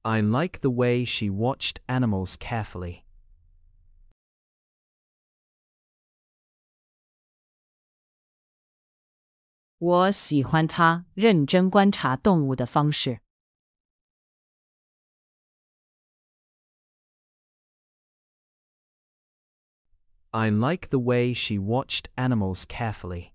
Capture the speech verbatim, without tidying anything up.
I like the way she watched animals carefully. 我喜欢她认真观察动物的方式。 I like the way she watched animals carefully.